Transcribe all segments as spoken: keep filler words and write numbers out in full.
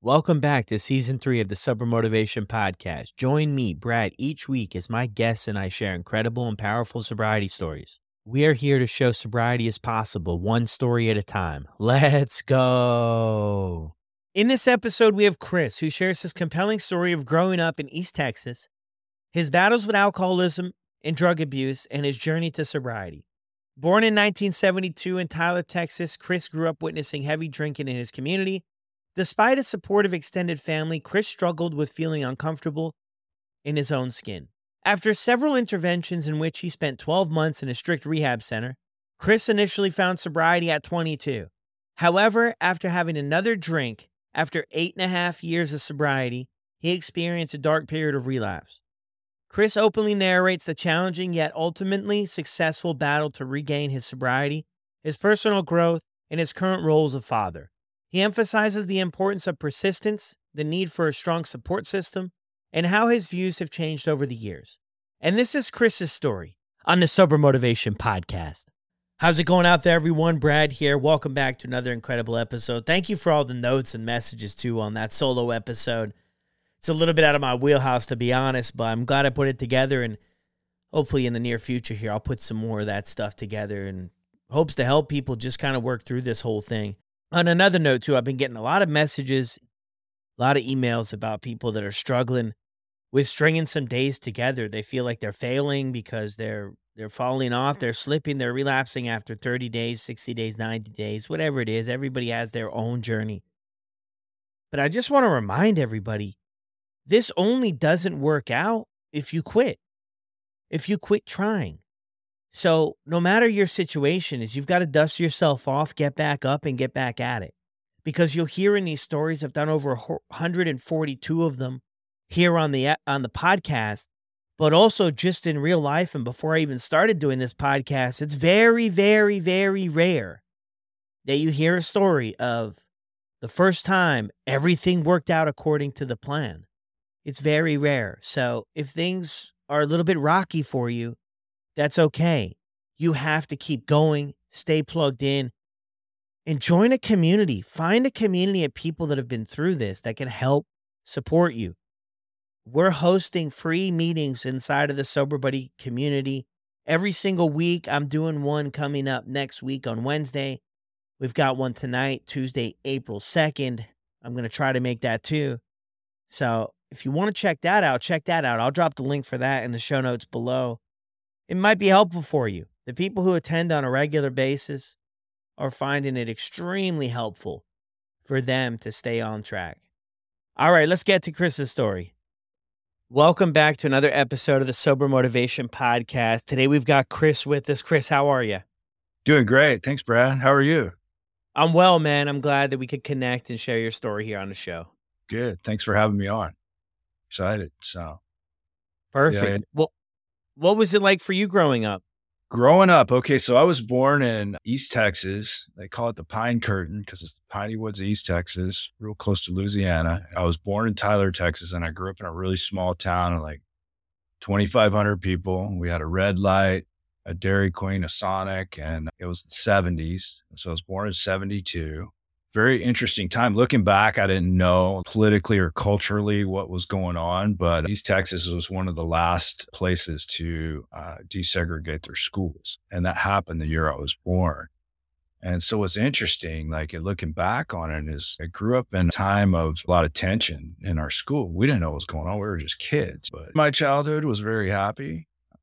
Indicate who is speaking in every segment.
Speaker 1: Welcome back to season three of the Sober Motivation Podcast. Join me, Brad, each week as my guests and I share incredible and powerful sobriety stories. We are here to show sobriety is possible, one story at a time. Let's go. In this episode, we have Chris, who shares his compelling story of growing up in East Texas, his battles with alcoholism and drug abuse, and his journey to sobriety. Born in nineteen seventy-two in Tyler, Texas, Chris grew up witnessing heavy drinking in his community. Despite a supportive extended family, Chris struggled with feeling uncomfortable in his own skin. After several interventions in which he spent twelve months in a strict rehab center, Chris initially found sobriety at twenty-two. However, after having another drink, after eight and a half years of sobriety, he experienced a dark period of relapse. Chris openly narrates the challenging yet ultimately successful battle to regain his sobriety, his personal growth, and his current role as a father. He emphasizes the importance of persistence, the need for a strong support system, and how his views have changed over the years. And this is Chris's story on the Sober Motivation Podcast. How's it going out there, everyone? Brad here. Welcome back to another incredible episode. Thank you for all the notes and messages, too, on that solo episode. It's a little bit out of my wheelhouse, to be honest, but I'm glad I put it together, and hopefully in the near future here, I'll put some more of that stuff together and hopes to help people just kind of work through this whole thing. On another note, too, I've been getting a lot of messages, a lot of emails about people that are struggling with stringing some days together. They feel like they're failing because they're they're falling off, they're slipping, they're relapsing after thirty days, sixty days, ninety days, whatever it is. Everybody has their own journey. But I just want to remind everybody, this only doesn't work out if you quit, if you quit trying. So no matter your situation is, you've got to dust yourself off, get back up, and get back at it. Because you'll hear in these stories, I've done over one hundred forty-two of them here on the on the podcast, but also just in real life. And before I even started doing this podcast, it's very, very, very rare that you hear a story of the first time everything worked out according to the plan. It's very rare. So if things are a little bit rocky for you, that's okay. You have to keep going, stay plugged in, and join a community. Find a community of people that have been through this that can help support you. We're hosting free meetings inside of the Sober Buddy community every single week. I'm doing one coming up next week on Wednesday. We've got one tonight, Tuesday, April second. I'm going to try to make that too. So if you want to check that out, check that out. I'll drop the link for that in the show notes below. It might be helpful for you. The people who attend on a regular basis are finding it extremely helpful for them to stay on track. All right, let's get to Chris's story. Welcome back to another episode of the Sober Motivation Podcast. Today we've got Chris with us. Chris, how are you?
Speaker 2: Doing great. Thanks, Brad. How are you?
Speaker 1: I'm well, man. I'm glad that we could connect and share your story here on the show.
Speaker 2: Good. Thanks for having me on. Excited. So
Speaker 1: perfect.
Speaker 2: Yeah,
Speaker 1: well, what was it like for you growing up?
Speaker 2: Growing up, okay, so I was born in East Texas. They call it the Pine Curtain because it's the piney woods of East Texas, real close to Louisiana. I was born in Tyler, Texas, and I grew up in a really small town of like twenty-five hundred people. We had a red light, a Dairy Queen, a Sonic, and it was the seventies. So I was born in seventy-two. Very interesting time. Looking back, I didn't know politically or culturally what was going on, but East Texas was one of the last places to uh, desegregate their schools. And that happened the year I was born. And so what's interesting, like looking back on it, is I grew up in a time of a lot of tension in our school. We didn't know what was going on. We were just kids. But my childhood was very happy. A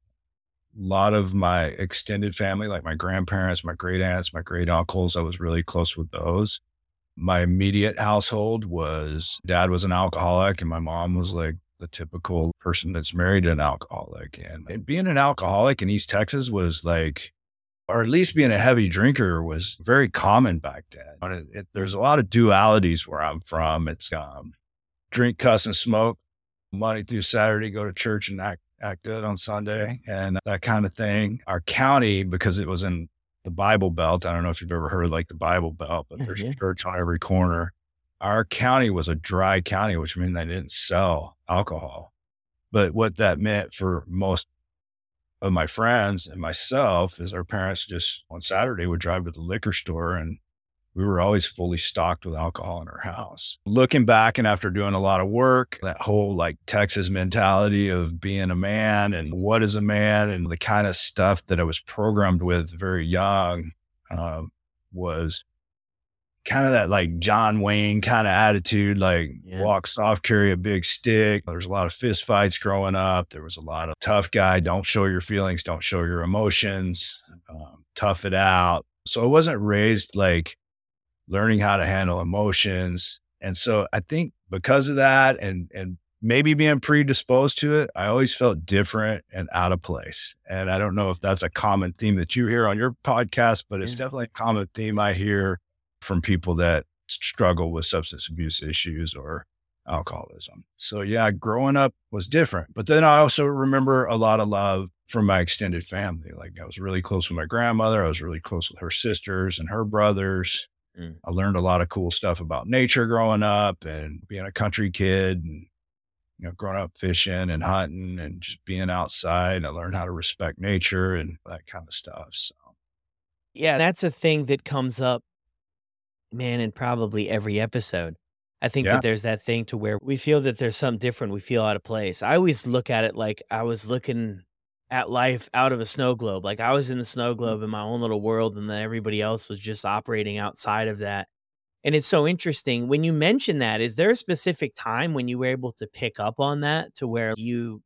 Speaker 2: lot of my extended family, like my grandparents, my great aunts, my great uncles, I was really close with those. My immediate household was, dad was an alcoholic and my mom was like the typical person that's married to an alcoholic. And being an alcoholic in East Texas was like, or at least being a heavy drinker was very common back then. It, it, there's a lot of dualities where I'm from. It's um, drink, cuss, and smoke, Monday through Saturday, go to church and act, act good on Sunday and that kind of thing. Our county, because it was in the Bible Belt. I don't know if you've ever heard of like the Bible Belt, but there's a church on every corner. Our county was a dry county, which means they didn't sell alcohol. But what that meant for most of my friends and myself is our parents just on Saturday would drive to the liquor store and we were always fully stocked with alcohol in our house. Looking back and after doing a lot of work, that whole like Texas mentality of being a man and what is a man and the kind of stuff that I was programmed with very young uh, was kind of that like John Wayne kind of attitude, like
Speaker 1: Yeah.
Speaker 2: walk soft, carry a big stick. There's a lot of fist fights growing up. There was a lot of tough guy, don't show your feelings, don't show your emotions, um, tough it out. So I wasn't raised like learning how to handle emotions. And so I think because of that and, and maybe being predisposed to it, I always felt different and out of place. And I don't know if that's a common theme that you hear on your podcast, but it's
Speaker 1: Yeah.
Speaker 2: definitely a common theme I hear from people that struggle with substance abuse issues or alcoholism. So yeah, growing up was different. But then I also remember a lot of love from my extended family. Like I was really close with my grandmother. I was really close with her sisters and her brothers.
Speaker 1: Mm.
Speaker 2: I learned a lot of cool stuff about nature growing up and being a country kid and, you know, growing up fishing and hunting and just being outside. I learned how to respect nature and that kind of stuff. So
Speaker 1: Yeah, that's a thing that comes up, man, in probably every episode. I think
Speaker 2: yeah.
Speaker 1: that there's that thing to where we feel that there's something different. We feel out of place. I always look at it like I was looking at life out of a snow globe. Like I was in the snow globe in my own little world, and then everybody else was just operating outside of that. And it's so interesting. When you mention that, is there a specific time when you were able to pick up on that to where you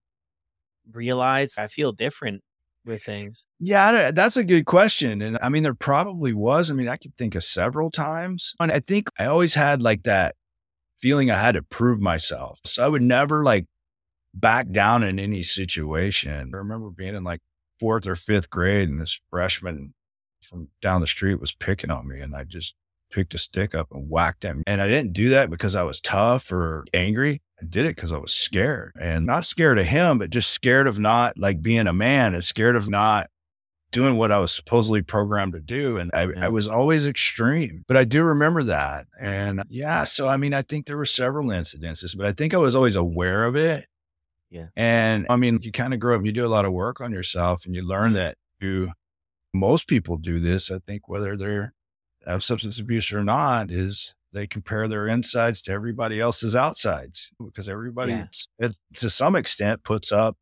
Speaker 1: realize I feel different with things?
Speaker 2: Yeah, I don't- that's a good question. And I mean, there probably was. I mean, I could think of several times. And I think I always had like that feeling I had to prove myself. So I would never like back down in any situation. I remember being in like fourth or fifth grade and this freshman from down the street was picking on me and I just picked a stick up and whacked him. And I didn't do that because I was tough or angry. I did it because I was scared and not scared of him, but just scared of not like being a man and scared of not doing what I was supposedly programmed to do. And I,
Speaker 1: Yeah.
Speaker 2: I was always extreme, but I do remember that. And yeah, so I mean, I think there were several incidences, but I think I was always aware of it.
Speaker 1: Yeah.
Speaker 2: And I mean, you kind of grow up and you do a lot of work on yourself and you learn that you, most people do this. I think whether they're have substance abuse or not is they compare their insides to everybody else's outsides because everybody
Speaker 1: Yeah.
Speaker 2: it, to some extent puts up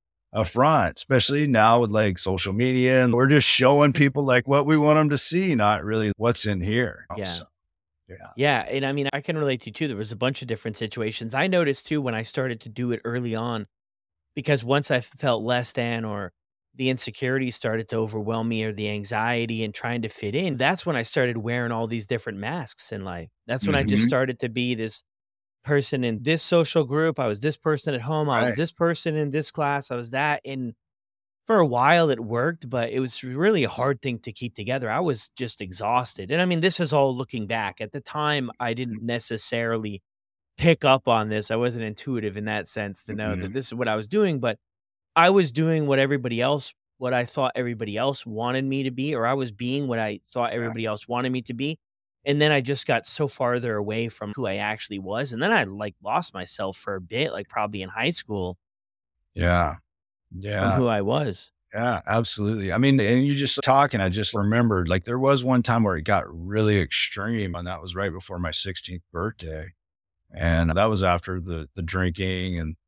Speaker 2: a front, especially now with like social media and we're just showing people like what we want them to see, not really what's in here.
Speaker 1: Yeah.
Speaker 2: So, yeah.
Speaker 1: Yeah, and I mean, I can relate to you too. There was a bunch of different situations. I noticed too when I started to do it early on, because once I felt less than or the insecurity started to overwhelm me or the anxiety and trying to fit in, that's when I started wearing all these different masks in life. That's when I just
Speaker 2: Mhm.
Speaker 1: started to be this person in this social group. I was this person at home. I was
Speaker 2: Right.
Speaker 1: this person in this class. I was that. And for a while it worked, but it was really a hard thing to keep together. I was just exhausted. And I mean, this is all looking back. At the time, I didn't necessarily pick up on this. I wasn't intuitive in that sense to know that
Speaker 2: Mhm.
Speaker 1: this is what I was doing, but I was doing what everybody else, what I thought everybody else wanted me to be, or I was being what I thought
Speaker 2: Yeah.
Speaker 1: everybody else wanted me to be. And then I just got so farther away from who I actually was. And then I like lost myself for a bit, like probably in high school
Speaker 2: Yeah.
Speaker 1: from
Speaker 2: Yeah.
Speaker 1: who I was.
Speaker 2: Yeah, absolutely. I mean, and you just talking, I just remembered like there was one time where it got really extreme, and that was right before my sixteenth birthday. And that was after the the drinking and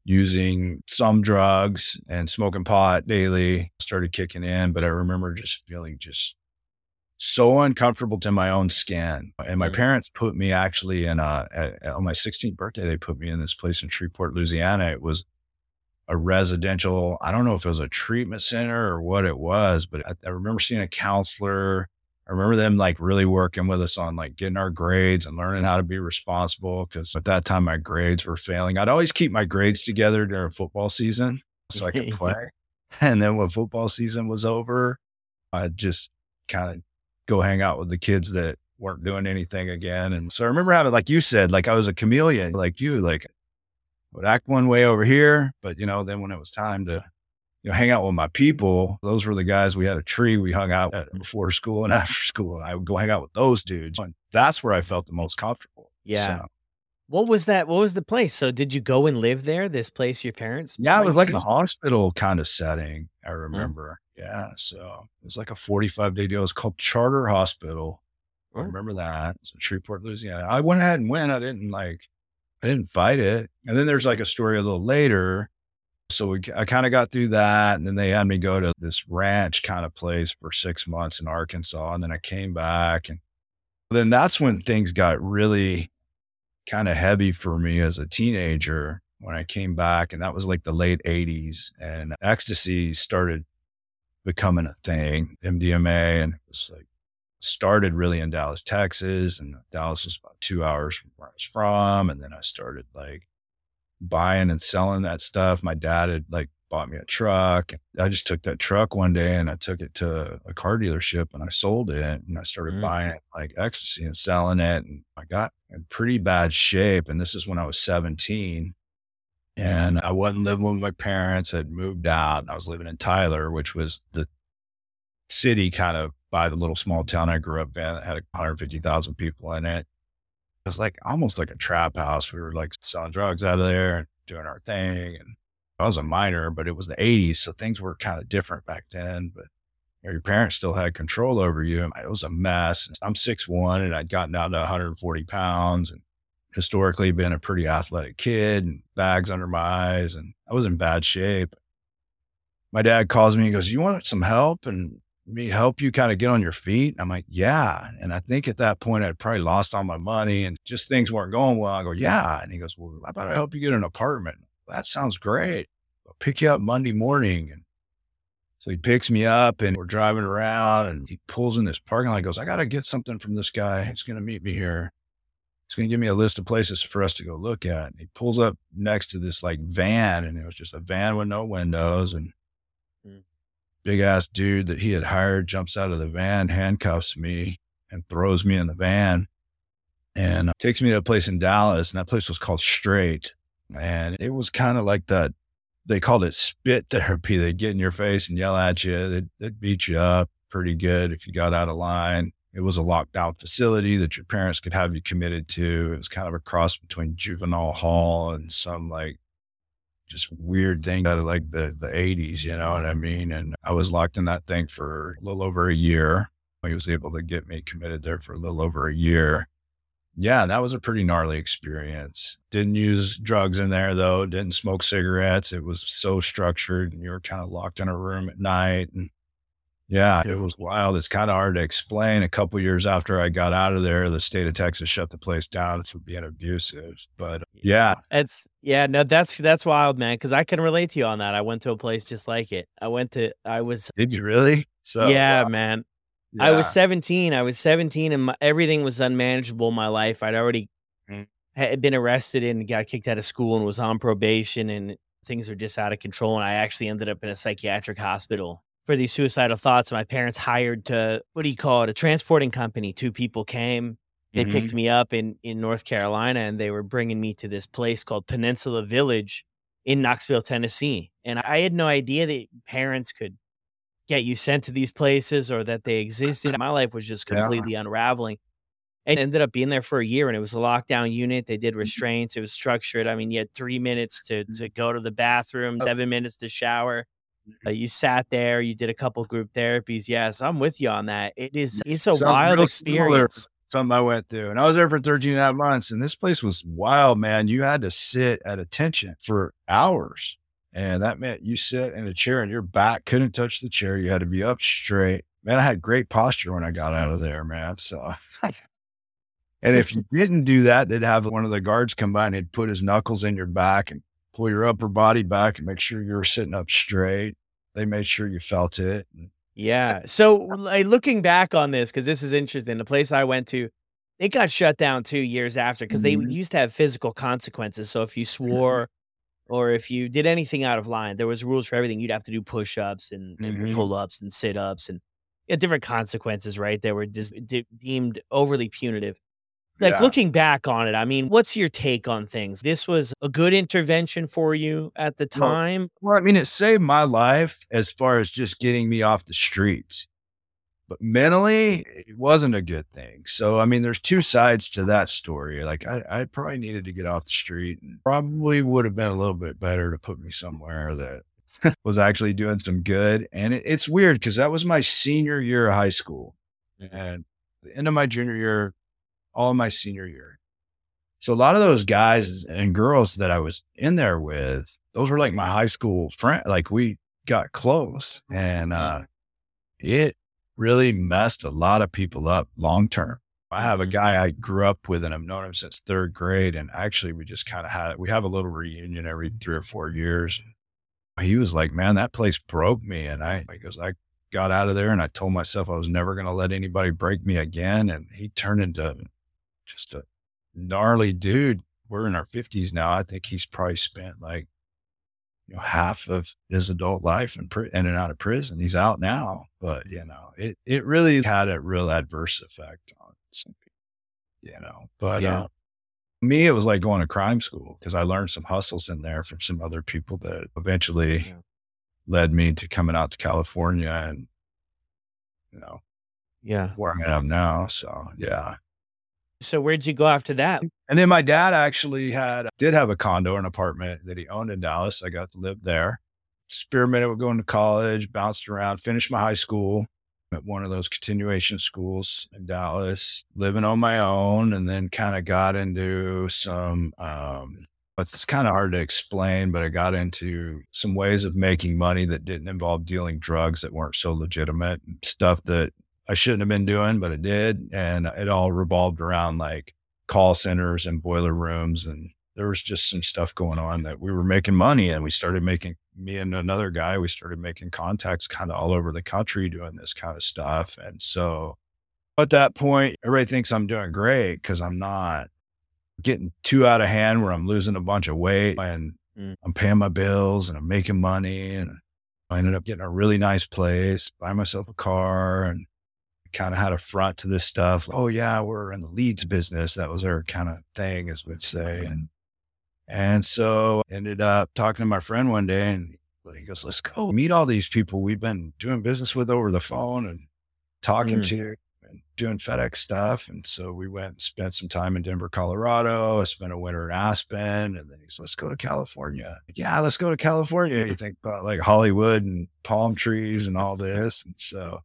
Speaker 2: using some drugs and smoking pot daily started kicking in. But I remember just feeling just so uncomfortable to my own skin. And my
Speaker 1: Mm.
Speaker 2: parents put me actually in a, at, on my sixteenth birthday, they put me in this place in Shreveport, Louisiana. It was a residential, I don't know if it was a treatment center or what it was, but I, I remember seeing a counselor. I remember them like really working with us on like getting our grades and learning how to be responsible. Cause at that time my grades were failing. I'd always keep my grades together during football season so I could play. And then when football season was over, I'd just kind of go hang out with the kids that weren't doing anything again. And so I remember having, like you said, like I was a chameleon, like you, like would act one way over here, but you know, then when it was time to, you know, hang out with my people, those were the guys. We had a tree we hung out at before school and after school. I would go hang out with those dudes. And that's where I felt the most comfortable.
Speaker 1: Yeah.
Speaker 2: So,
Speaker 1: What was that? What was the place? So did you go and live there? This place your parents?
Speaker 2: yeah, it was
Speaker 1: brought
Speaker 2: like
Speaker 1: you
Speaker 2: a
Speaker 1: to?
Speaker 2: hospital kind of setting. I remember. Yeah. So it was like a forty-five day deal. It was called Charter Hospital. I remember that. So Shreveport, Louisiana. I went ahead and went. I didn't like, I didn't fight it. And then there's like a story a little later. So we, I kind of got through that. And then they had me go to this ranch kind of place for six months in Arkansas. And then I came back. And then that's when things got really kind of heavy for me as a teenager when I came back. And that was like the late eighties. And ecstasy started becoming a thing, M D M A. And it was like, started really in Dallas, Texas. And Dallas was about two hours from where I was from. And then I started like buying and selling that stuff. My dad had like bought me a truck. I just took that truck one day and I took it to a car dealership and I sold it and I started mm. buying it like ecstasy and selling it. And I got in pretty bad shape. And this is when I was seventeen and I wasn't living with my parents. I'd moved out and I was living in Tyler, which was the city kind of by the little small town I grew up in. It had one hundred fifty thousand people in it. It was like almost like a trap house. We were like selling drugs out of there and doing our thing. And I was a minor, but it was the eighties. So things were kind of different back then, but you know, your parents still had control over you. It was a mess. I'm six one and I'd gotten down to one hundred forty pounds and historically been a pretty athletic kid and bags under my eyes. And I was in bad shape. My dad calls me and goes, "You want some help and me help you kind of get on your feet?" I'm like, "Yeah." And I think at that point I'd probably lost all my money and just things weren't going well. I go, "Yeah." And he goes, "Well, how about I help you get an apartment?" "That sounds great. I'll pick you up Monday morning." And so he picks me up and we're driving around and he pulls in this parking lot. He goes, "I got to get something from this guy. He's going to meet me here. He's going to give me a list of places for us to go look at." And he pulls up next to this like van and it was just a van with no windows and mm. big ass dude that he had hired jumps out of the van, handcuffs me and throws me in the van and takes me to a place in Dallas. And that place was called Straight. And it was kind of like that. They called it spit therapy. They'd get in your face and yell at you. They'd, they'd beat you up pretty good if you got out of line. It was a lockdown facility that your parents could have you committed to. It was kind of a cross between juvenile hall and some like just weird thing out of like the, the eighties, you know what I mean? And I was locked in that thing for a little over a year. He was able to get me committed there for a little over a year. Yeah, that was a pretty gnarly experience. Didn't use drugs in there though. Didn't smoke cigarettes. It was so structured and you were kind of locked in a room at night. And yeah, it was wild. It's kind of hard to explain. A couple years after I got out of there, the state of Texas shut the place down for being abusive. But yeah,
Speaker 1: it's yeah, no, that's that's wild, man. Because I can relate to you on that. I went to a place just like it. I went to, I was.
Speaker 2: Did you really?
Speaker 1: So yeah, wow. man. Yeah. I was seventeen. I was seventeen, and my, everything was unmanageable in my life. I'd already mm. had been arrested and got kicked out of school and was on probation, and things were just out of control. And I actually ended up in a psychiatric hospital for these suicidal thoughts. My parents hired to, what do you call it, a transporting company. Two people came. They mm-hmm. picked me up in, in North Carolina, and they were bringing me to this place called Peninsula Village in Knoxville, Tennessee. And I had no idea that parents could get you sent to these places or that they existed. My life was just completely yeah. unraveling. And ended up being there for a year, and it was a lockdown unit. They did restraints. It was structured. I mean, you had three minutes to, to go to the bathroom, seven minutes to shower. Uh, you sat there, you did a couple group therapies. Yes, I'm with you on that. It is, it's a Sounds wild experience.
Speaker 2: Something I went through, and I was there for thirteen and a half months, and this place was wild, man. You had to sit at attention for hours, and that meant you sit in a chair and your back couldn't touch the chair. You had to be up straight. Man, I had great posture when I got out of there, man. So, and if you didn't do that, they'd have one of the guards come by and he'd put his knuckles in your back and pull your upper body back and make sure you were sitting up straight. They made sure you felt it.
Speaker 1: Yeah. So like, looking back on this, because this is interesting, the place I went to, it got shut down two years after because mm-hmm. they used to have physical consequences. So if you swore or if you did anything out of line, there was rules for everything. You'd have to do push-ups and, mm-hmm. and pull-ups and sit-ups and yeah, different consequences, right? That were just de- deemed overly punitive. Like yeah. looking back on it, I mean, what's your take on things? This was a good intervention for you at the time?
Speaker 2: Well, well, I mean, it saved my life as far as just getting me off the streets. But mentally, it wasn't a good thing. So, I mean, there's two sides to that story. Like, I, I probably needed to get off the street and probably would have been a little bit better to put me somewhere that was actually doing some good. And it, it's weird because that was my senior year of high school. And the end of my junior year, all of my senior year. So a lot of those guys and girls that I was in there with, those were like my high school friend. Like we got close, and uh, it really messed a lot of people up long term. I have a guy I grew up with and I've known him since third grade. And actually we just kind of had it. We have a little reunion every three or four years. He was like, man, that place broke me. And I, he goes, I got out of there and I told myself I was never going to let anybody break me again. And he turned into just a gnarly dude. We're in our fifties now. I think he's probably spent like, you know, half of his adult life in, in and out of prison. He's out now, but you know, it, it really had a real adverse effect on some people, you know, but,
Speaker 1: Yeah.
Speaker 2: uh, me, it was like going to crime school because I learned some hustles in there from some other people that eventually
Speaker 1: Yeah.
Speaker 2: led me to coming out to California and, you know,
Speaker 1: Yeah.
Speaker 2: where I am now. So, yeah.
Speaker 1: So where'd you go after that?
Speaker 2: And then my dad actually had, did have a condo, an apartment that he owned in Dallas. I got to live there, experimented with going to college, bounced around, finished my high school at one of those continuation schools in Dallas, living on my own, and then kind of got into some, um, it's kind of hard to explain, but I got into some ways of making money that didn't involve dealing drugs that weren't so legitimate, stuff that I shouldn't have been doing, but I did. And it all revolved around like call centers and boiler rooms. And there was just some stuff going on that we were making money, and we started making, me and another guy, we started making contacts kind of all over the country doing this kind of stuff. And so at that point, everybody thinks I'm doing great because I'm not getting too out of hand where I'm losing a bunch of weight and
Speaker 1: Mm.
Speaker 2: I'm paying my bills and I'm making money. And I ended up getting a really nice place, buy myself a car, and kind of had a front to this stuff. Oh yeah, we're in the leads business. That was our kind of thing, as we'd say. And And so ended up talking to my friend one day, and he goes, let's go meet all these people we've been doing business with over the phone and talking
Speaker 1: Mm.
Speaker 2: to and doing FedEx stuff. And so we went and spent some time in Denver, Colorado. I spent a winter in Aspen, and then he's, let's go to California. Yeah, let's go to California. You think about like Hollywood and palm trees and all this. And so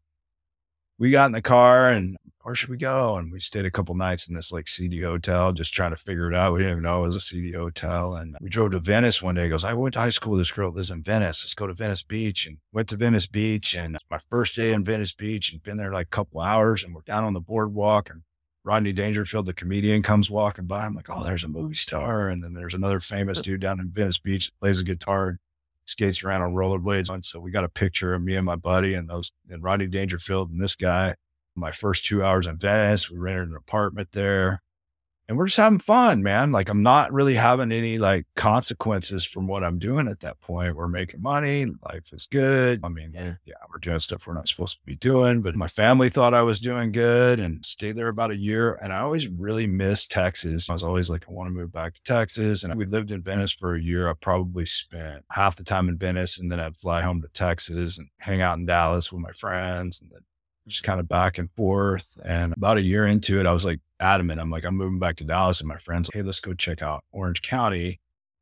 Speaker 2: we got in the car and where should we go? And we stayed a couple nights in this like seedy hotel, just trying to figure it out. We didn't even know it was a seedy hotel. And we drove to Venice one day. He goes, I went to high school with this girl that lives in Venice. Let's go to Venice Beach. And went to Venice Beach. And my first day in Venice Beach, and been there like a couple hours, and we're down on the boardwalk, and Rodney Dangerfield, the comedian, comes walking by. I'm like, oh, there's a movie star. And then there's another famous dude down in Venice Beach that plays a guitar, skates around on rollerblades. And so we got a picture of me and my buddy and those, and Rodney Dangerfield and this guy. My first two hours in Venice, we rented an apartment there, and we're just having fun, man. Like I'm not really having any like consequences from what I'm doing at that point. We're making money. Life is good. I mean,
Speaker 1: Yeah.
Speaker 2: yeah, we're doing stuff we're not supposed to be doing, but my family thought I was doing good, and stayed there about a year. And I always really missed Texas. I was always like, I want to move back to Texas. And we lived in Venice for a year. I probably spent half the time in Venice, and then I'd fly home to Texas and hang out in Dallas with my friends, and then just kind of back and forth. And about a year into it, I was like adamant. I'm like, I'm moving back to Dallas. And my friends, hey, let's go check out Orange County.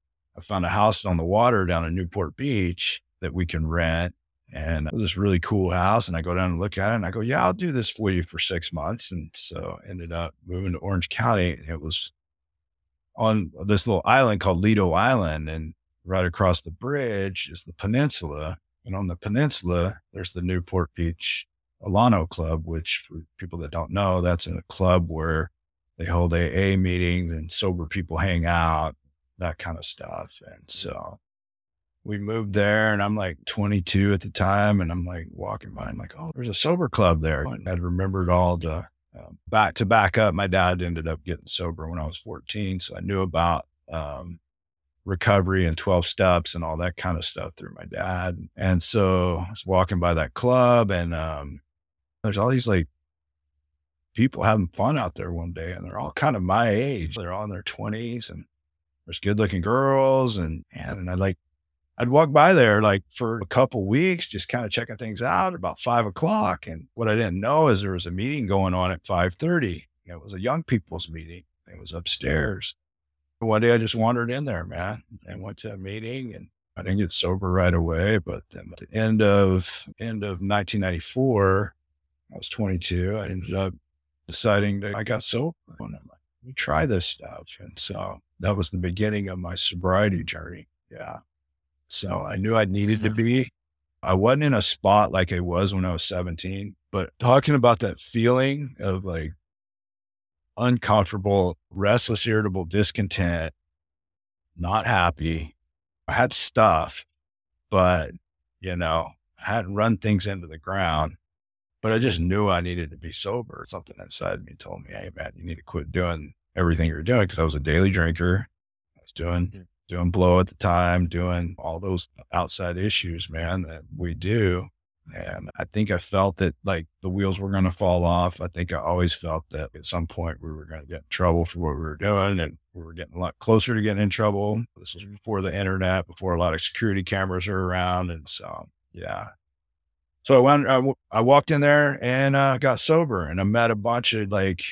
Speaker 2: I found a house on the water down in Newport Beach that we can rent. And it was this really cool house. And I go down and look at it, and I go, yeah, I'll do this for you for six months. And so I ended up moving to Orange County. It was on this little island called Lido Island. And right across the bridge is the peninsula. And on the peninsula, there's the Newport Beach Alano Club, which for people that don't know, that's a club where they hold A A meetings and sober people hang out, that kind of stuff. And so we moved there, and I'm like twenty-two at the time, and I'm like walking by, I'm like, oh, there's a sober club there. And I'd remembered all the, uh, back to back up, my dad ended up getting sober when I was fourteen. So I knew about, um, recovery and twelve steps and all that kind of stuff through my dad. And so I was walking by that club, and, um, there's all these like people having fun out there one day, and they're all kind of my age. They're all in their twenties, and there's good looking girls. And, man, and I like, I'd walk by there like for a couple weeks, just kind of checking things out about five o'clock. And what I didn't know is there was a meeting going on at five thirty. It was a young people's meeting. It was upstairs. One day I just wandered in there, man, and went to a meeting, and I didn't get sober right away. But then at the end of, end of nineteen ninety-four, I was twenty-two. I ended up deciding that I got sober. And I'm like, let me try this stuff. And so that was the beginning of my sobriety journey. Yeah. So I knew I needed to be. I wasn't in a spot like I was when I was seventeen, but talking about that feeling of like uncomfortable, restless, irritable, discontent, not happy. I had stuff, but you know, I hadn't run things into the ground, but I just knew I needed to be sober. Something inside me told me, hey man, you need to quit doing everything you're doing. Cause I was a daily drinker. I was doing,
Speaker 1: Mhm.
Speaker 2: doing blow at the time, doing all those outside issues, man, that we do. And I think I felt that like the wheels were going to fall off. I think I always felt that at some point we were going to get in trouble for what we were doing, and we were getting a lot closer to getting in trouble. This was before the internet, before a lot of security cameras were around. And so, yeah. So I went, I, w- I walked in there and uh, got sober, and I met a bunch of like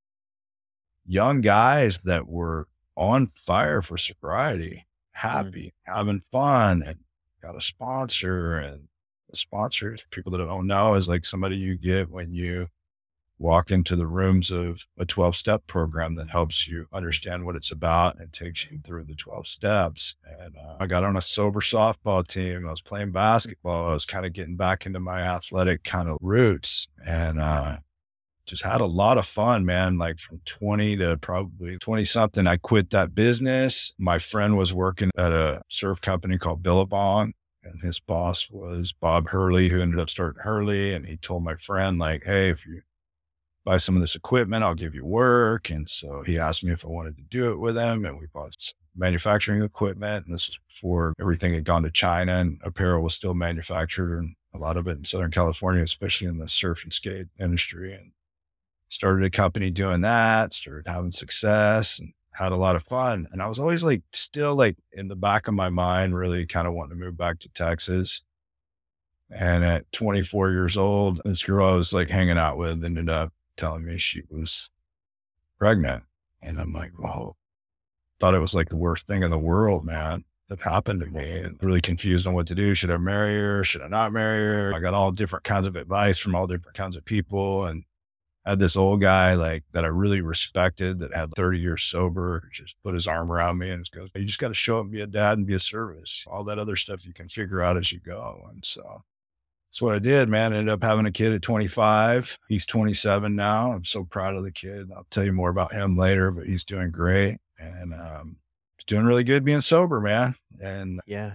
Speaker 2: young guys that were on fire for sobriety, happy, having fun, and got a sponsor. And the sponsors, people that don't know, is like somebody you get when you walk into the rooms of a twelve step program that helps you understand what it's about and takes you through the twelve steps. And uh, I got on a sober softball team. I was playing basketball. I was kind of getting back into my athletic kind of roots, and uh, just had a lot of fun, man. Like from twenty to probably twenty something, I quit that business. My friend was working at a surf company called Billabong, and his boss was Bob Hurley, who ended up starting Hurley. And he told my friend, like, hey, if you buy some of this equipment, I'll give you work. And so he asked me if I wanted to do it with him. And we bought some manufacturing equipment. And this was before everything had gone to China and apparel was still manufactured, and a lot of it in Southern California, especially in the surf and skate industry. And started a company doing that, started having success, and had a lot of fun. And I was always like, still like in the back of my mind, really kind of wanting to move back to Texas. And at twenty-four years old, this girl I was like hanging out with ended up telling me she was pregnant. And I'm like, whoa, thought it was like the worst thing in the world, man, that happened to me, and really confused on what to do. Should I marry her? Should I not marry her? I got all different kinds of advice from all different kinds of people. And had this old guy like that I really respected that had thirty years sober, just put his arm around me and just goes, you just got to show up and be a dad and be a service. All that other stuff you can figure out as you go. And so that's what I did, man. Ended up having a kid at twenty-five. He's twenty-seven now. I'm so proud of the kid. I'll tell you more about him later, but he's doing great. And um, he's doing really good being sober, man. And
Speaker 1: Yeah.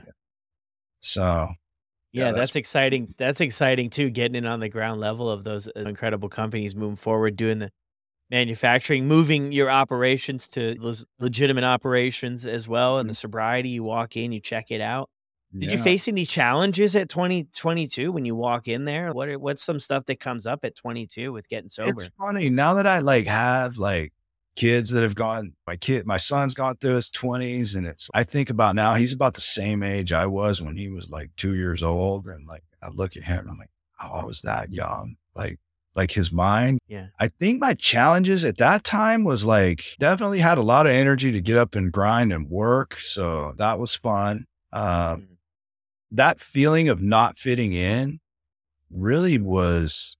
Speaker 2: so
Speaker 1: Yeah,
Speaker 2: Yeah,
Speaker 1: that's,
Speaker 2: that's-
Speaker 1: exciting. That's exciting too, getting in on the ground level of those uh, incredible companies moving forward, doing the manufacturing, moving your operations to leg- legitimate operations as well. And the sobriety, you walk in, you check it out. Did you
Speaker 2: yeah.
Speaker 1: face any challenges at twenty twenty-two when you walk in there? What are, what's some stuff that comes up at twenty-two with getting sober?
Speaker 2: It's funny now that I like have like kids that have gone, my kid, my son's gone through his twenties, and it's, I think about now, he's about the same age I was when he was like two years old. And like, I look at him and I'm like, oh, I was that young. Like, like his mind.
Speaker 1: Yeah.
Speaker 2: I think my challenges at that time was like, definitely had a lot of energy to get up and grind and work. So that was fun. Um,
Speaker 1: Mhm.
Speaker 2: that feeling of not fitting in really was,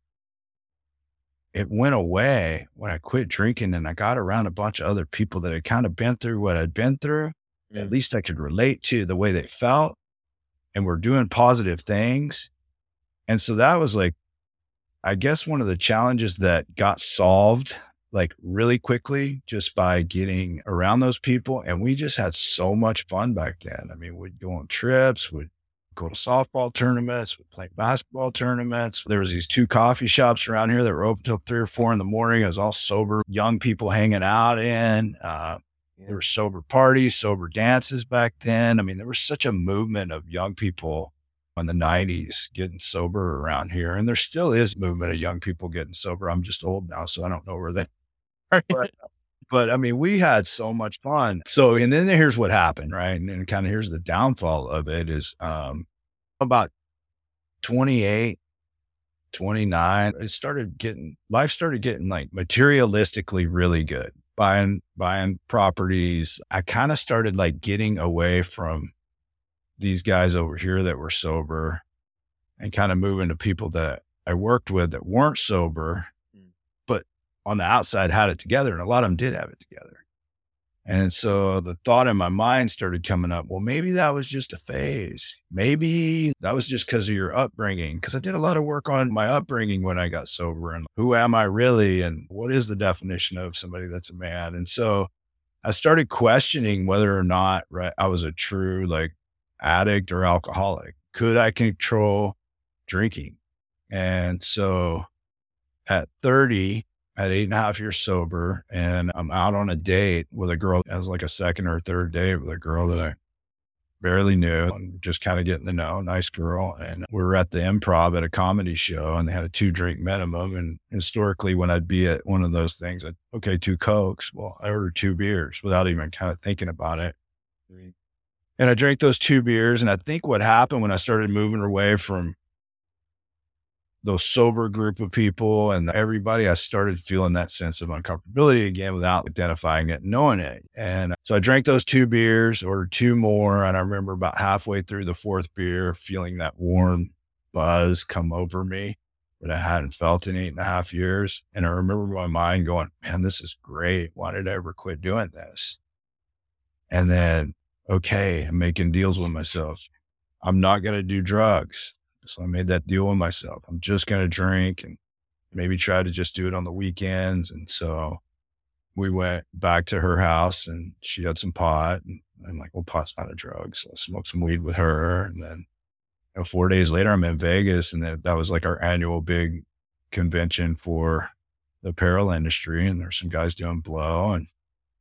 Speaker 2: it went away when I quit drinking and I got around a bunch of other people that had kind of been through what I'd been through.
Speaker 1: Mm.
Speaker 2: At least I could relate to the way they felt, and were doing positive things. And so that was like, I guess one of the challenges that got solved like really quickly just by getting around those people. And we just had so much fun back then. I mean, we'd go on trips, we'd go to softball tournaments, we'd play basketball tournaments. There was these two coffee shops around here that were open till three or four in the morning. It was all sober, young people hanging out in. Uh,
Speaker 1: Yeah.
Speaker 2: There were sober parties, sober dances back then. I mean, there was such a movement of young people in the nineties getting sober around here. And there still is a movement of young people getting sober. I'm just old now, so I don't know where they are. But, but I mean, we had so much fun. So, and then here's what happened, right? And then kind of here's the downfall of it is um, about twenty-eight, twenty-nine, it started getting, life started getting like materialistically really good. Buying, buying properties. I kind of started like getting away from these guys over here that were sober and kind of moving to people that I worked with that weren't sober,
Speaker 1: Mm.
Speaker 2: but on the outside had it together, and a lot of them did have it together. And so the thought in my mind started coming up, well, maybe that was just a phase. Maybe that was just because of your upbringing. Because I did a lot of work on my upbringing when I got sober and who am I really? And what is the definition of somebody that's a man? And so I started questioning whether or not, right, I was a true like addict or alcoholic. Could I control drinking? And so at thirty, at eight and a half years sober, and I'm out on a date with a girl as like a second or third date with a girl that I barely knew and just kind of getting to know, nice girl. And we were at the Improv at a comedy show and they had a two drink minimum. And historically, when I'd be at one of those things, I'd, okay, two Cokes. Well, I ordered two beers without even kind of thinking about it. Mm. And I drank those two beers. And I think what happened when I started moving away from those sober group of people and everybody, I started feeling that sense of uncomfortability again without identifying it, knowing it. And so I drank those two beers, ordered two more. And I remember about halfway through the fourth beer, feeling that warm buzz come over me that I hadn't felt in eight and a half years. And I remember my mind going, man, this is great. Why did I ever quit doing this? And then, okay, I'm making deals with myself. I'm not going to do drugs. So I made that deal with myself. I'm just going to drink and maybe try to just do it on the weekends. And so we went back to her house and she had some pot and I'm like, well, pot's not a drug. So I smoked some weed with her. And then you know, four days later, I'm in Vegas and that, that was like our annual big convention for the apparel industry. And there's some guys doing blow and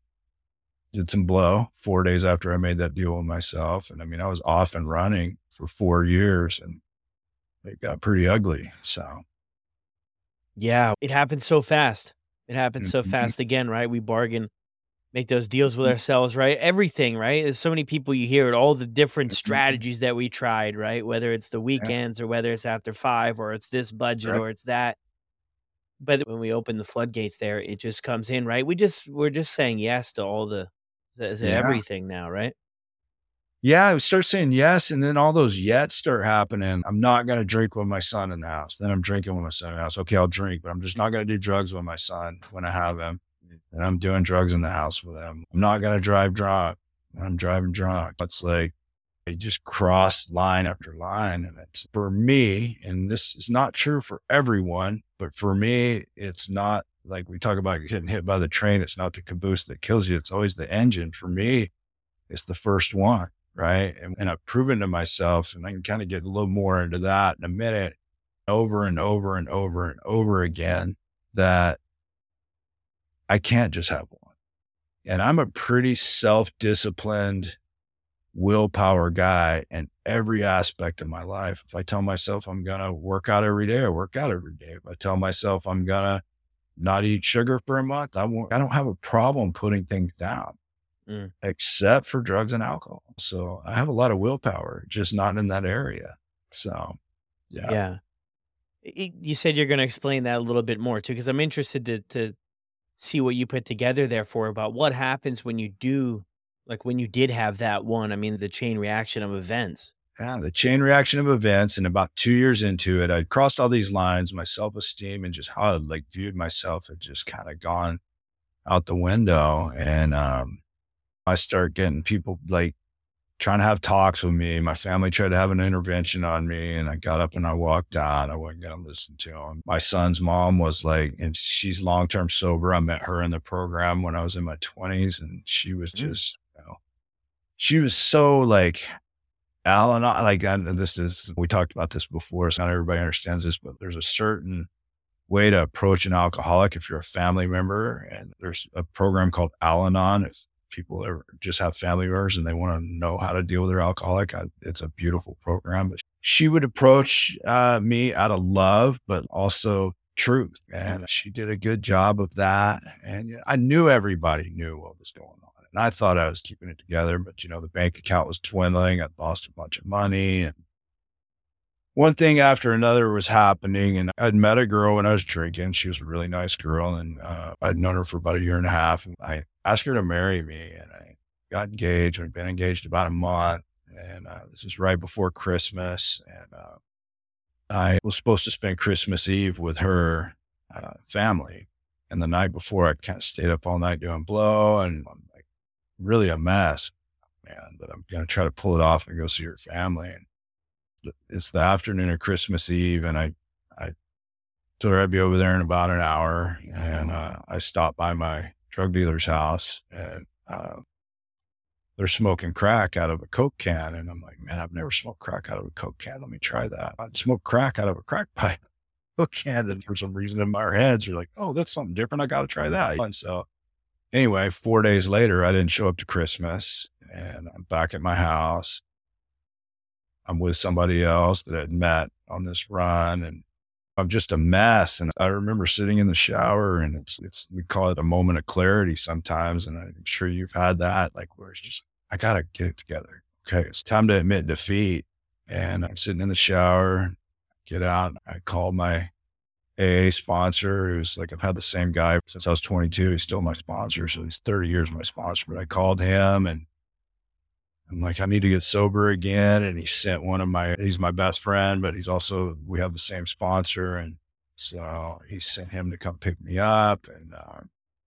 Speaker 2: did some blow four days after I made that deal with myself. And I mean, I was off and running for four years and it got pretty ugly. So,
Speaker 1: yeah, it happened so fast. It happened so
Speaker 2: mm-hmm.
Speaker 1: fast again, right? We bargain, make those deals with ourselves, right? Everything, right? There's so many people you hear it, all the different strategies that we tried, right? Whether it's the weekends or whether it's after five or it's this budget
Speaker 2: Right.
Speaker 1: or it's that. But when we open the floodgates there, it just comes in, right? We just, we're just saying yes to all the, to
Speaker 2: Yeah.
Speaker 1: everything now, right?
Speaker 2: Yeah, I would start saying yes. And then all those yets start happening. I'm not going to drink with my son in the house. Then I'm drinking with my son in the house. Okay, I'll drink, but I'm just not going to do drugs with my son when I have him. And I'm doing drugs in the house with him. I'm not going to drive drunk. I'm driving drunk. It's like, I just cross line after line. And it's for me, and this is not true for everyone, but for me, it's not like we talk about getting hit by the train. It's not the caboose that kills you. It's always the engine. For me, it's the first one. Right. And, and I've proven to myself, and I can kind of get a little more into that in a minute, over and over and over and over again, that I can't just have one. And I'm a pretty self-disciplined, willpower guy in every aspect of my life. If I tell myself I'm going to work out every day, I work out every day. If I tell myself I'm going to not eat sugar for a month, I won't, I don't have a problem putting things down. Mm. Except for drugs and alcohol. So I have a lot of willpower, just not in that area. So, yeah.
Speaker 1: Yeah. It, you said you're going to explain that a little bit more too, because I'm interested to, to see what you put together there for about what happens when you do, like when you did have that one, I mean, the chain reaction of events.
Speaker 2: Yeah, the chain reaction of events. And about two years into it, I'd crossed all these lines, my self-esteem and just how I like viewed myself had just kind of gone out the window. And, um, I start getting people like trying to have talks with me. My family tried to have an intervention on me and I got up and I walked out. I wasn't going to listen to them. My son's mom was like, and she's long-term sober. I met her in the program when I was in my twenties and she was just, you know, she was so like, Alan, like I, this is, we talked about this before. So not everybody understands this, but there's a certain way to approach an alcoholic if you're a family member. And there's a program called Al-Anon. If people ever just have family members and they want to know how to deal with their alcoholic, I, it's a beautiful program. But she would approach uh, me out of love, but also truth. And she did a good job of that. And you know, I knew everybody knew what was going on. And I thought I was keeping it together, but you know, the bank account was dwindling. I'd lost a bunch of money and one thing after another was happening. And I'd met a girl when I was drinking. She was a really nice girl. And uh, I'd known her for about a year and a half. And I asked her to marry me and I got engaged. We'd been engaged about a month. And uh, this was right before Christmas. And uh, I was supposed to spend Christmas Eve with her uh, family. And the night before, I kind of stayed up all night doing blow, and I'm like really a mess, man. But I'm gonna try to pull it off and go see your family. And th- it's the afternoon of Christmas Eve, and I I told her I'd be over there in about an hour, and uh, I stopped by my drug dealer's house, and uh, they're smoking crack out of a Coke can, and I'm like, man, I've never smoked crack out of a Coke can. Let me try that. I'd smoke crack out of a crack pipe. Can, and for some reason in our heads, we're like, oh, that's something different. I got to try that. And so anyway, four days later, I didn't show up to Christmas, and I'm back at my house. I'm with somebody else that I had met on this run, and I'm just a mess. And I remember sitting in the shower, and it's, it's, we call it a moment of clarity sometimes. And I'm sure you've had that, like where it's just, I got to get it together. Okay. It's time to admit defeat. And I'm sitting in the shower, get out. I called my A A sponsor, who's like, I've had the same guy since I was twenty-two. He's still my sponsor. So he's thirty years my sponsor. But I called him, and I'm like, I need to get sober again. And he sent one of my, he's my best friend, but he's also, we have the same sponsor. And so he sent him to come pick me up. And uh,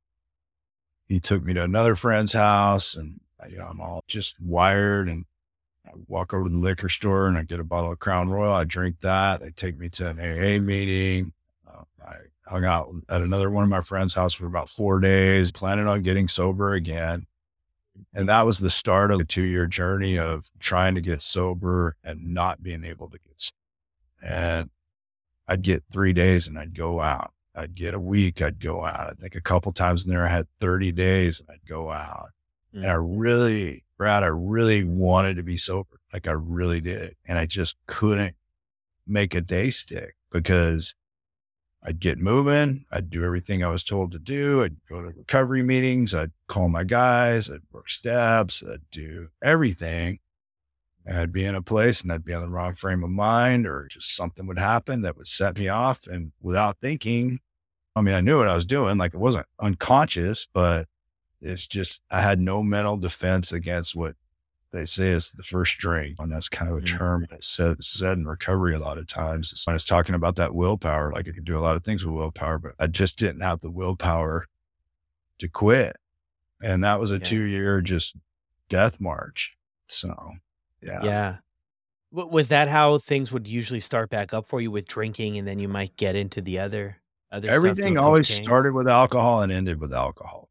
Speaker 2: he took me to another friend's house, and you know, I'm all just wired, and I walk over to the liquor store and I get a bottle of Crown Royal. I drink that. They take me to an A A meeting. Uh, I hung out at another one of my friend's house for about four days, planning on getting sober again. And that was the start of a two-year journey of trying to get sober and not being able to get sober. And I'd get three days and I'd go out. I'd get a week, I'd go out. I think a couple times in there I had thirty days and I'd go out. Mm. And I really, Brad, I really wanted to be sober. Like I really did. And I just couldn't make a day stick because I'd get moving. I'd do everything I was told to do. I'd go to recovery meetings. I'd call my guys. I'd work steps. I'd do everything. And I'd be in a place and I'd be on the wrong frame of mind, or just something would happen that would set me off. And without thinking, I mean, I knew what I was doing. Like it wasn't unconscious, but it's just, I had no mental defense against what they say is the first drink. And that's kind of a term that's said, said in recovery a lot of times. It's when I was talking about that willpower, like I could do a lot of things with willpower, but I just didn't have the willpower to quit. And that was a yeah. two year just death march. So, yeah.
Speaker 1: Yeah. Was that how things would usually start back up for you with drinking, and then you might get into the other, other
Speaker 2: Everything
Speaker 1: stuff,
Speaker 2: always
Speaker 1: cocaine?
Speaker 2: started with alcohol and ended with alcohol.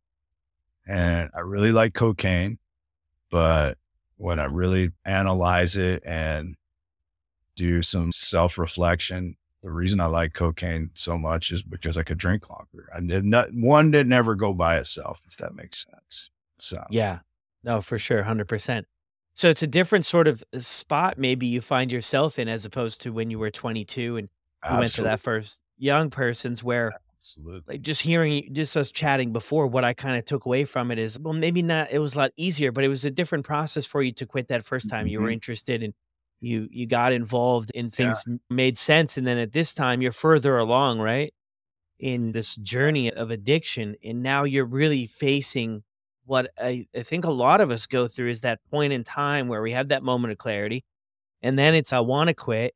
Speaker 2: And I really like cocaine, but when I really analyze it and do some self-reflection, the reason I like cocaine so much is because I could drink longer. I did not, one did never go by itself, if that makes sense. So
Speaker 1: yeah, no, for sure. one hundred percent. So it's a different sort of spot maybe you find yourself in, as opposed to when you were twenty-two and you
Speaker 2: Absolutely.
Speaker 1: went to that first young person's, where
Speaker 2: Absolutely.
Speaker 1: like just hearing, just us chatting before, what I kind of took away from it is, well, maybe not, it was a lot easier, but it was a different process for you to quit that first time. Mm-hmm. You were interested and you, you got involved in things, yeah. made sense. And then at this time you're further along, right, in this journey of addiction. And now you're really facing what I, I think a lot of us go through, is that point in time where we have that moment of clarity. And then it's, I want to quit,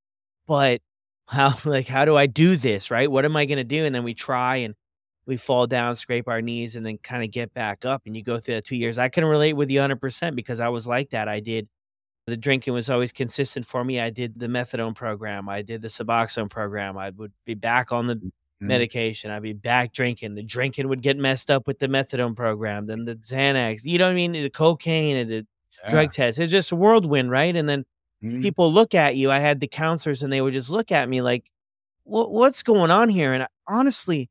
Speaker 1: but how, like, how do I do this? Right? What am I going to do? And then we try and we fall down, scrape our knees, and then kind of get back up. And you go through that two years. I can relate with you one hundred percent because I was like that. I did, the drinking was always consistent for me. I did the methadone program. I did the Suboxone program. I would be back on the mm-hmm. medication. I'd be back drinking. The drinking would get messed up with the methadone program. Then the Xanax, you know what I mean? The cocaine and the yeah. drug test. It's just a whirlwind, right? And then mm-hmm. people look at you. I had the counselors and they would just look at me like, what, what's going on here? And I, honestly,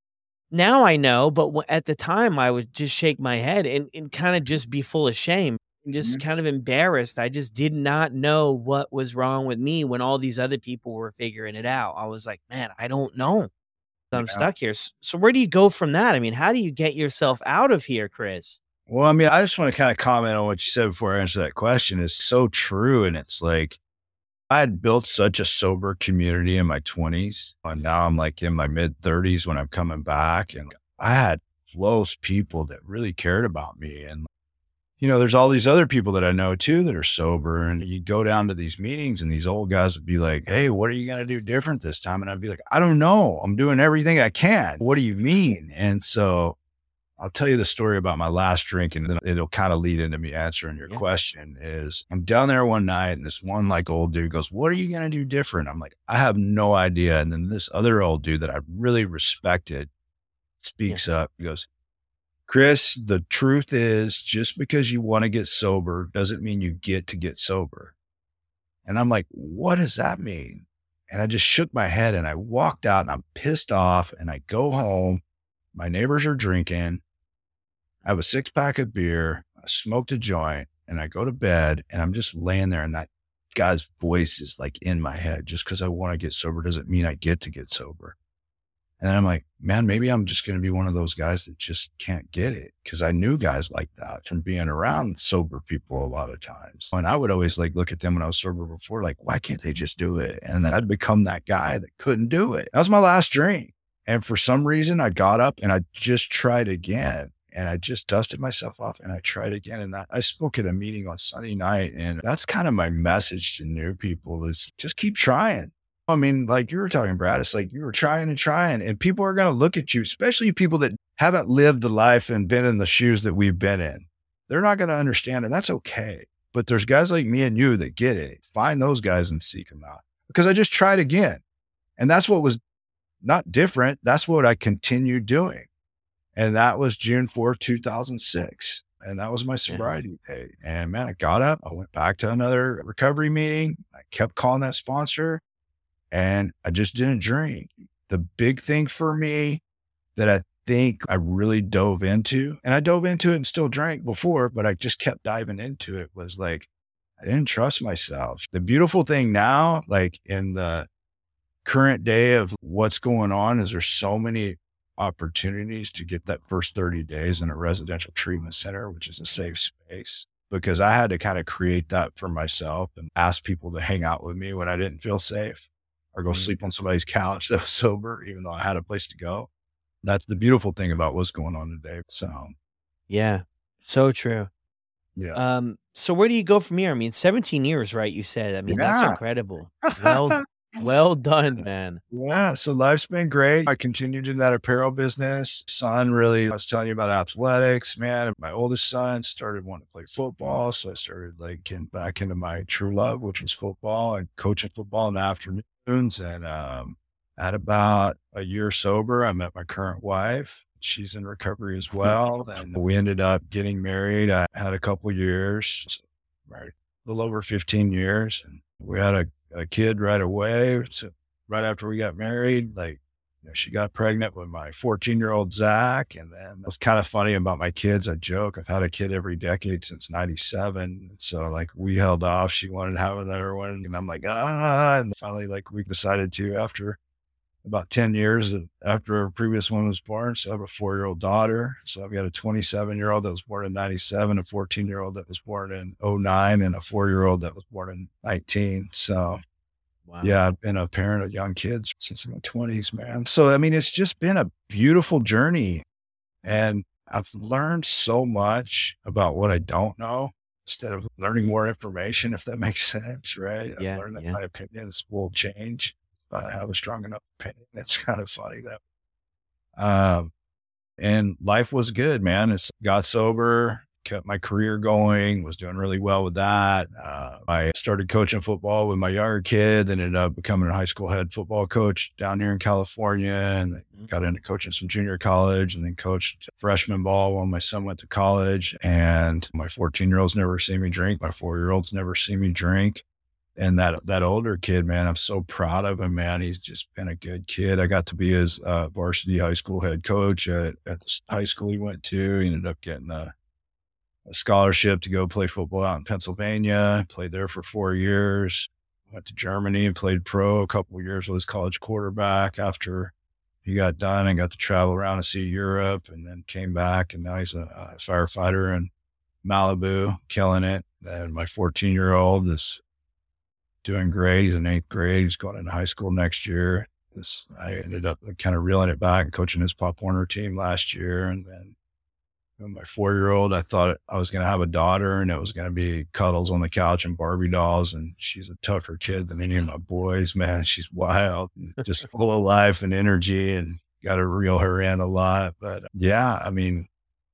Speaker 1: now I know, but w- at the time I would just shake my head and, and kind of just be full of shame and just mm-hmm. kind of embarrassed. I just did not know what was wrong with me when all these other people were figuring it out. I was like, man, I don't know. I'm yeah. stuck here. So where do you go from that? I mean, how do you get yourself out of here, Chris?
Speaker 2: Well, I mean, I just want to kind of comment on what you said before I answer that question. It's so true. And it's like, I had built such a sober community in my twenties. And now I'm like in my mid thirties when I'm coming back. And I had close people that really cared about me. And, you know, there's all these other people that I know too that are sober. And you go down to these meetings and these old guys would be like, hey, what are you going to do different this time? And I'd be like, I don't know. I'm doing everything I can. What do you mean? And so I'll tell you the story about my last drink, and then it'll kind of lead into me answering your yeah. question. Is I'm down there one night and this one like old dude goes, what are you going to do different? I'm like, I have no idea. And then this other old dude that I really respected speaks yeah. up. He goes, Chris, the truth is just because you want to get sober doesn't mean you get to get sober. And I'm like, what does that mean? And I just shook my head and I walked out and I'm pissed off and I go home. My neighbors are drinking. I have a six pack of beer. I smoked a joint and I go to bed and I'm just laying there and that guy's voice is like in my head. Just because I want to get sober doesn't mean I get to get sober. And then I'm like, man, maybe I'm just going to be one of those guys that just can't get it. Cause I knew guys like that from being around sober people a lot of times. And I would always like look at them when I was sober before, like, why can't they just do it? And then I'd become that guy that couldn't do it. That was my last drink. And for some reason I got up and I just tried again. And I just dusted myself off and I tried again. And I, I spoke at a meeting on Sunday night. And that's kind of my message to new people is just keep trying. I mean, like you were talking, Brad, it's like you were trying and trying and people are going to look at you, especially people that haven't lived the life and been in the shoes that we've been in. They're not going to understand and that's okay. But there's guys like me and you that get it. Find those guys and seek them out because I just tried again. And that's what was not different. That's what I continued doing. And that was June fourth, two thousand six. And that was my sobriety yeah. day. And man, I got up, I went back to another recovery meeting. I kept calling that sponsor and I just didn't drink. The big thing for me that I think I really dove into, and I dove into it and still drank before, but I just kept diving into it was like, I didn't trust myself. The beautiful thing now, like in the current day of what's going on is there's so many opportunities to get that first thirty days in a residential treatment center, which is a safe space, because I had to kind of create that for myself and ask people to hang out with me when I didn't feel safe or go mm-hmm. sleep on somebody's couch that was sober, even though I had a place to go. That's the beautiful thing about what's going on today. So,
Speaker 1: yeah, so true.
Speaker 2: Yeah.
Speaker 1: Um, so where do you go from here? I mean, seventeen years, right? You said, I mean,
Speaker 2: yeah.
Speaker 1: that's incredible. Well, well done, man.
Speaker 2: Yeah. So life's been great. I continued in that apparel business. Son, really, I was telling you about athletics, man. My oldest son started wanting to play football. So I started like getting back into my true love, which was football and coaching football in the afternoons. And, um, at about a year sober, I met my current wife. She's in recovery as well. And we ended up getting married. I had a couple years, married a little over fifteen years. And we had a a kid right away. So right after we got married, like, you know, she got pregnant with my fourteen year old Zach. And then it was kind of funny about my kids. I joke, I've had a kid every decade since ninety-seven. So like we held off, she wanted to have another one. And I'm like, ah, and finally like we decided to after about ten years after our previous one was born. So I have a four year old daughter. So I've got a twenty-seven year old that was born in ninety-seven, a fourteen year old that was born in oh nine, and a four year old that was born in nineteen. So wow. Yeah, I've been a parent of young kids since my twenties, man. So, I mean, it's just been a beautiful journey and I've learned so much about what I don't know instead of learning more information, if that makes sense, right?
Speaker 1: Yeah,
Speaker 2: I've learned that
Speaker 1: yeah.
Speaker 2: my opinions will change. I have a strong enough opinion. It's kind of funny that, um, and life was good, man. It's got sober, kept my career going, was doing really well with that. Uh, I started coaching football with my younger kid, then ended up becoming a high school head football coach down here in California, and got into coaching some junior college and then coached freshman ball while my son went to college. And my fourteen year olds never seen me drink. My four year olds never seen me drink. And that, that older kid, man, I'm so proud of him, man. He's just been a good kid. I got to be his uh, varsity high school head coach at, at the high school he went to. He ended up getting a, a scholarship to go play football out in Pennsylvania. Played there for four years. Went to Germany and played pro a couple of years with his college quarterback after he got done and got to travel around and see Europe, and then came back. And now he's a, a firefighter in Malibu, killing it. And my fourteen year old is doing great. He's in eighth grade. He's going into high school next year. This, I ended up kind of reeling it back and coaching his Pop Warner team last year. And then My four-year-old, I thought I was going to have a daughter and it was going to be cuddles on the couch and Barbie dolls. And she's a tougher kid than any of my boys, man. She's wild and just full of life and energy, and got to reel her in a lot. But yeah, I mean,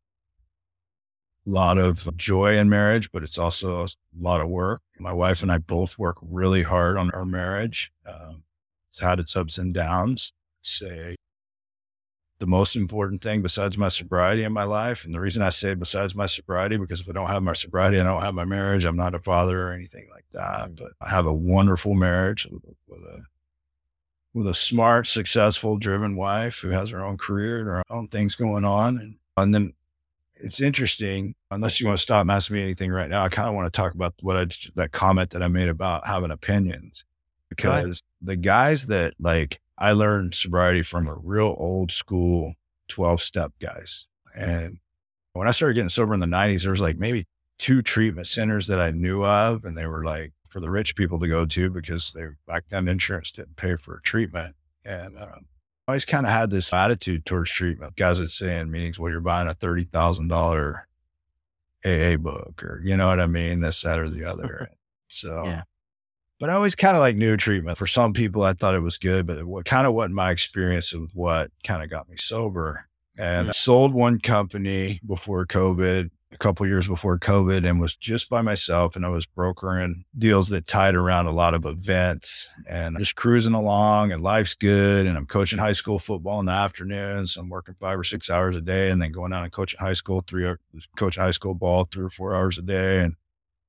Speaker 2: a lot of joy in marriage, but it's also a lot of work. My wife and I both work really hard on our marriage. Um, it's had its ups and downs. Say, the most important thing besides my sobriety in my life. And the reason I say besides my sobriety, because if I don't have my sobriety, I don't have my marriage. I'm not a father or anything like that, but I have a wonderful marriage with a, with a, with a smart, successful, driven wife who has her own career and her own things going on. And, and then it's interesting, unless you want to stop asking me anything right now, I kind of want to talk about what I, that comment that I made about having opinions, because the guys that like, I learned sobriety from a real old school twelve step guys. And when I started getting sober in the nineties, there was like maybe two treatment centers that I knew of. And they were like for the rich people to go to, because they back then insurance didn't pay for treatment. And um, I always kind of had this attitude towards treatment. Guys would say in meetings, well, you're buying a thirty thousand dollars A A book, or you know what I mean? This, that, or the other. So yeah. But I always kind of like knew treatment. For some people, I thought it was good, but it kind of wasn't my experience of what kind of got me sober. And mm-hmm. I sold one company before COVID, a couple of years before COVID, and was just by myself. And I was brokering deals that tied around a lot of events, and just cruising along, and life's good. And I'm coaching high school football in the afternoons. So I'm working five or six hours a day, and then going out and coaching high school, three, coach high school ball three or four hours a day. And,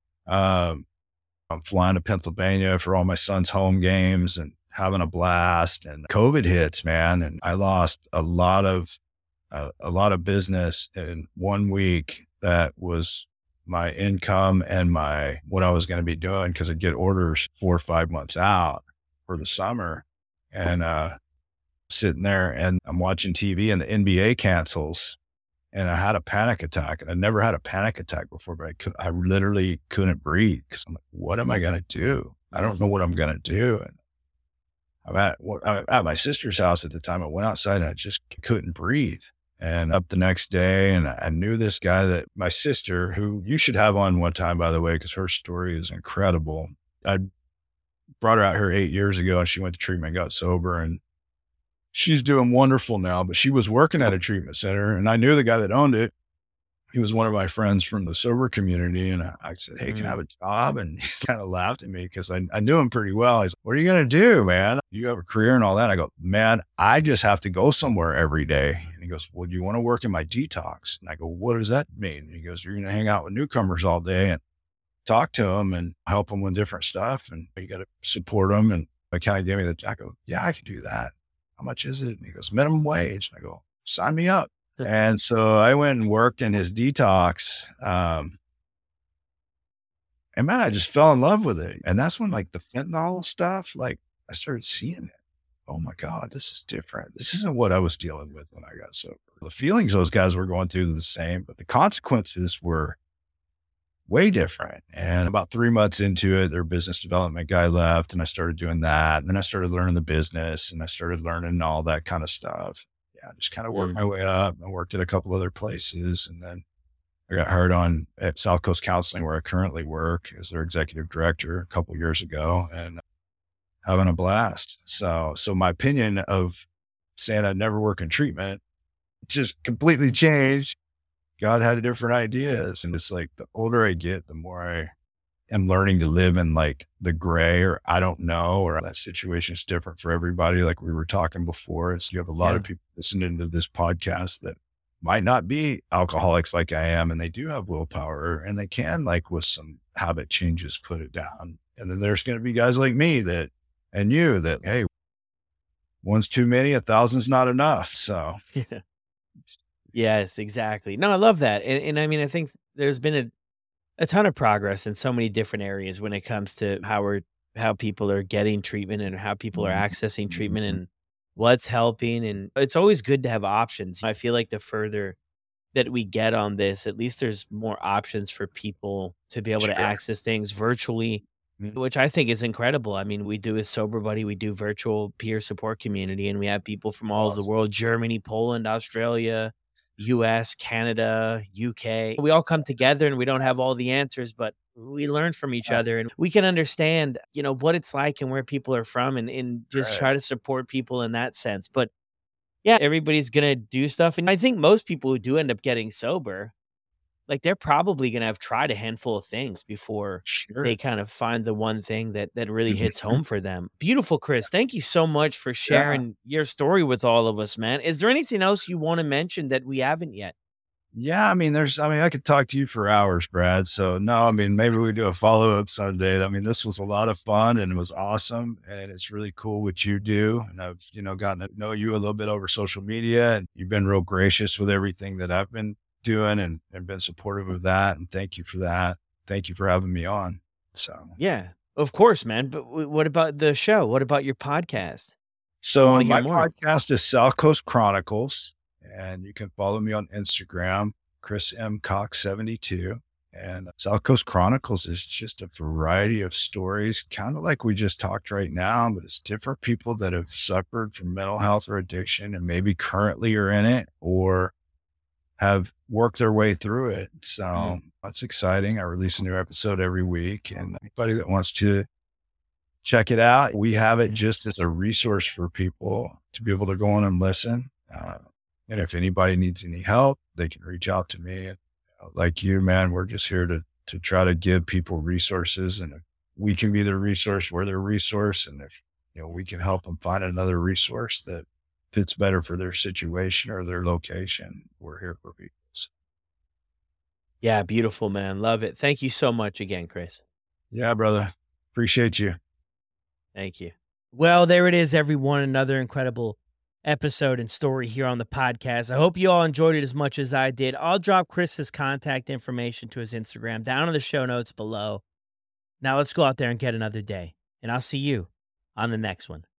Speaker 2: um, I'm flying to Pennsylvania for all my son's home games and having a blast. And COVID hits, man. And I lost a lot of, uh, a lot of business in one week. That was my income and my, what I was going to be doing. Cause I'd get orders four or five months out for the summer, and, uh, sitting there and I'm watching T V and the N B A cancels. And I had a panic attack, and I never had a panic attack before, but I could, I literally couldn't breathe, because I'm like, what am I going to do? I don't know what I'm going to do. And I'm at, I'm at my sister's house at the time. I went outside and I just couldn't breathe. And up the next day, and I knew this guy that my sister, who you should have on one time, by the way, because her story is incredible. I brought her out here eight years ago, and she went to treatment, got sober, and she's doing wonderful now. But she was working at a treatment center, and I knew the guy that owned it. He was one of my friends from the sober community. And I, I said, hey, can I have a job? And he kind of laughed at me, because I, I knew him pretty well. He's like, what are you going to do, man? You have a career and all that. I go, man, I just have to go somewhere every day. And he goes, well, do you want to work in my detox? And I go, what does that mean? And he goes, you're going to hang out with newcomers all day and talk to them and help them with different stuff. And you got to support them. And I kind of gave me the, I go, yeah, I can do that. How much is it? And he goes, minimum wage. And I go, sign me up. And so I went and worked in his detox. Um, and man, I just fell in love with it. And that's when like the fentanyl stuff, like I started seeing it. Oh my God, this is different. This isn't what I was dealing with when I got sober. The feelings those guys were going through were the same, but the consequences were way different. And about three months into it, their business development guy left, and I started doing that. And then I started learning the business, and I started learning all that kind of stuff. Yeah, just kind of worked my way up. I worked at a couple other places, and then I got hired on at South Coast Counseling, where I currently work as their executive director a couple of years ago, and having a blast. So, so my opinion of saying I'd never work in treatment just completely changed. God had different ideas. And it's like, the older I get, the more I am learning to live in like the gray, or I don't know, or that situation is different for everybody. Like we were talking before, is you have a lot yeah. of people listening to this podcast that might not be alcoholics like I am, and they do have willpower, and they can, like with some habit changes, put it down. And then there's going to be guys like me that, and you that, hey, one's too many, a thousand's not enough. So
Speaker 1: yeah. Yes, exactly. No, I love that. And, and I mean, I think there's been a, a ton of progress in so many different areas when it comes to how we're, how people are getting treatment and how people are accessing treatment and what's helping. And it's always good to have options. I feel like the further that we get on this, at least there's more options for people to be able sure. to access things virtually, mm-hmm. which I think is incredible. I mean, we do with Sober Buddy, we do virtual peer support community, and we have people from all awesome. over the world, Germany, Poland, Australia, U S, Canada, U K. We all come together and we don't have all the answers, but we learn from each
Speaker 2: Yeah,
Speaker 1: other and we can understand, you know, what it's like and where people are from and, and just
Speaker 2: right.
Speaker 1: try to support people in that sense. But yeah, everybody's gonna do stuff. And I think most people who do end up getting sober, like they're probably gonna have tried a handful of things before
Speaker 2: Sure.
Speaker 1: they kind of find the one thing that that really hits home for them. Beautiful, Chris. Thank you so much for
Speaker 2: Yeah.
Speaker 1: sharing your story with all of us, man. Is there anything else you want to mention that we haven't yet?
Speaker 2: Yeah, I mean, there's I mean, I could talk to you for hours, Brad. So no, I mean, maybe we do a follow-up someday. I mean, this was a lot of fun and it was awesome. And it's really cool what you do. And I've, you know, gotten to know you a little bit over social media and you've been real gracious with everything that I've been doing and, and been supportive of that. And thank you for that. Thank you for having me on. So
Speaker 1: Yeah, of course, man. But w- what about the show? What about your podcast? I want
Speaker 2: So
Speaker 1: to hear
Speaker 2: my
Speaker 1: more.
Speaker 2: podcast is South Coast Chronicles, and you can follow me on Instagram, Chris M. Cox seventy-two. And South Coast Chronicles is just a variety of stories, kind of like we just talked right now, but it's different people that have suffered from mental health or addiction and maybe currently are in it or have worked their way through it. So
Speaker 1: Mm.
Speaker 2: that's exciting. I release a new episode every week, and anybody that wants to check it out. We have it just as a resource for people to be able to go on and listen. Uh, and if anybody needs any help, they can reach out to me. And uh, like you, man, we're just here to to try to give people resources. And if we can be their resource, we're their resource. And if you know we can help them find another resource that fits better for their situation or their location, we're here for people. So,
Speaker 1: Yeah, beautiful, man. Love it. Thank you so much again, Chris.
Speaker 2: yeah, brother. Appreciate you.
Speaker 1: Thank you. Well, there it is, everyone. Another incredible episode and story here on the podcast. I hope you all enjoyed it as much as I did. I'll drop Chris's contact information to his Instagram down in the show notes below. Now let's go out there and get another day, and I'll see you on the next one.